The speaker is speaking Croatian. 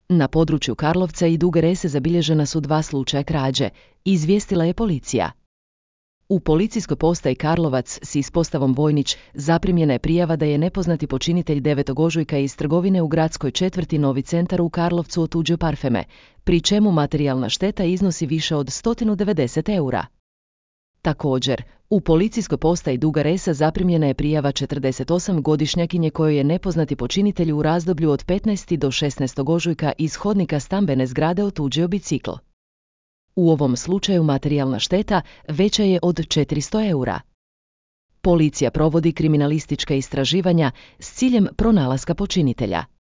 Na području Karlovca i Duge Rese zabilježena su 2 slučaja krađe, izvijestila je policija. U policijskoj postaji Karlovac s ispostavom Vojnić zaprimljena je prijava da je nepoznati počinitelj 9. ožujka iz trgovine u gradskoj četvrti Novi centar u Karlovcu otuđio parfeme, pri čemu materijalna šteta iznosi više od 190 eura. Također, u policijskoj postaji Duga Resa zaprimljena je prijava 48-godišnjakinje kojoj je nepoznati počinitelj u razdoblju od 15. do 16. ožujka iz hodnika stambene zgrade otuđio bicikl. U ovom slučaju materijalna šteta veća je od 400 eura. Policija provodi kriminalistička istraživanja s ciljem pronalaska počinitelja.